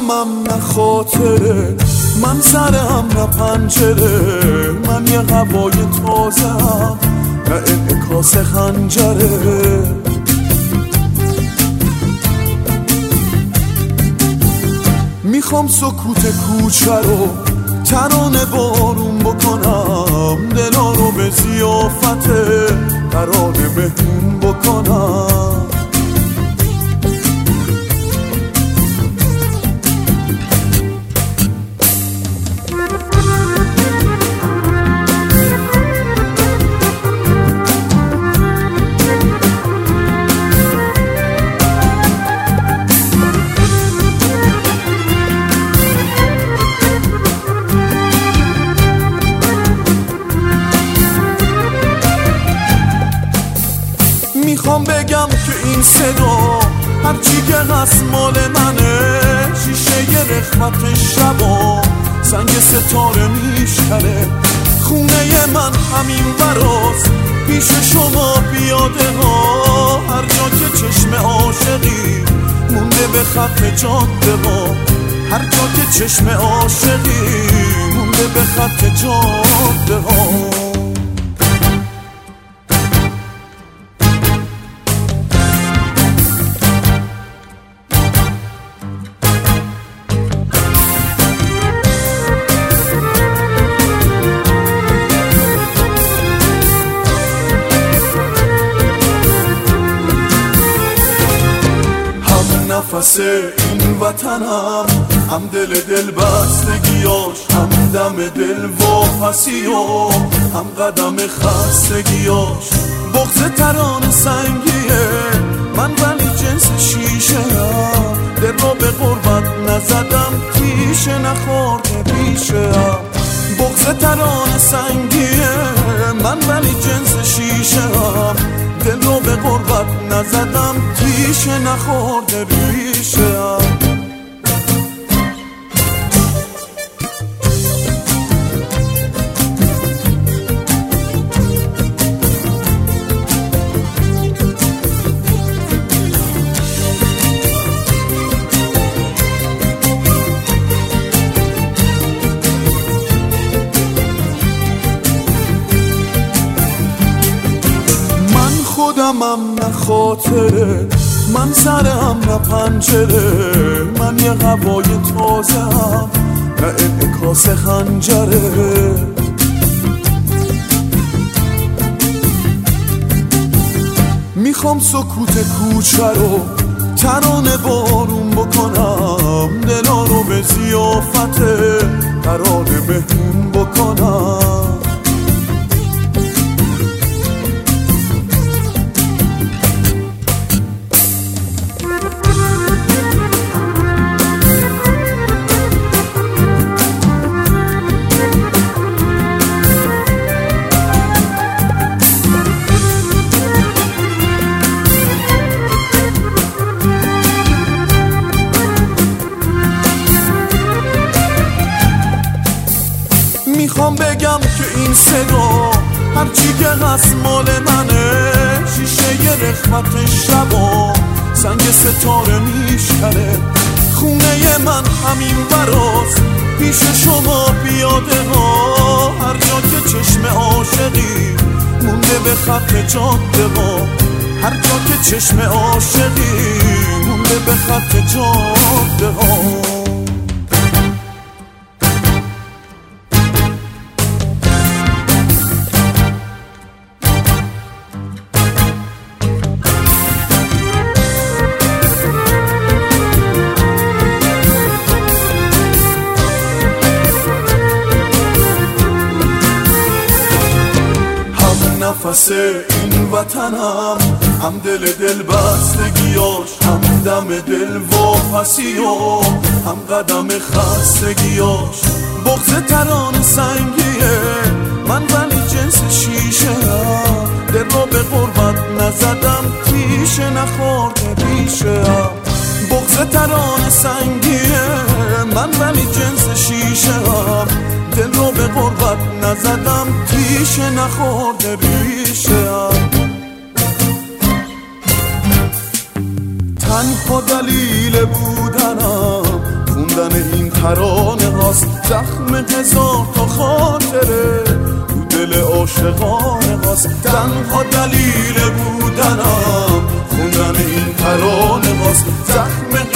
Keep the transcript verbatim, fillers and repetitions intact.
خودمم نه خاطره، من سرم نه پنجره، من یه هوای تازه‌ام نه انعکاس خنجره. میخوام سکوت کوچه رو ترانه بارون بکنم، دلا رو به ضیافت ترانه مهمون بکنم. میخوام بگم که این صدا هرچی که هست مال منه، شیشه ی رخمت شبا سنگ ستاره میشکنه. خونه من همین براست پیش شما پیاده ها، هر جا که چشم عاشقی مونده به خط جاده ها، هر جا که چشم عاشقی مونده به خط جاده ها. نفس این وطنم، هم دل دل بستگیاش، هم دم دل واپسی و هم قدم خستگیاش. بغض ترانه سنگیه من ولی جنس شیشه هم، دل را به غربت نزدم تیشه نخورده پیشه هم. بغض ترانه سنگیه من ولی جنس شیشه هم، دل رو به غربت نزدم تیشه نخورده ریشه هم. خودمم نه خاطره، من سرم نه پنجره، من یه هوای تازه‌ام نه انعکاس خنجره. میخوام سکوت کوچه رو ترانه بارون بکنم، دلا رو به ضیافت ترانه مهمون بکنم. میخوام بگم که این صدا هرچی که هست مال منه، شیشه ی رخمت شبا سنگ ستاره میشکنه. خونه من همین براست پیش شما پیاده ها، هر جا که چشم عاشقی مونده به خط جاده ها، هر جا که چشم عاشقی مونده به خط جاده ها. نفس این وطنم، هم دل دل بستگیاش، هم دم دل واپسی و هم قدم خستگیاش. بغض ترانه سنگیه من ولی جنس شیشه هم، دل را به غربت نزدم تیشه نخورده ریشه هم. بغض ترانه سنگیه من ولی جنس شیشه هم، دل رو به غربت نزدم تیشه نخورده ریشه هم. تنها دلیل بودنم خوندن ترانه هاست، زخم هزار تا خاطره تو دل عاشقانه هاست. تنها دلیل بودنم خوندن این ترانه هاست، زخم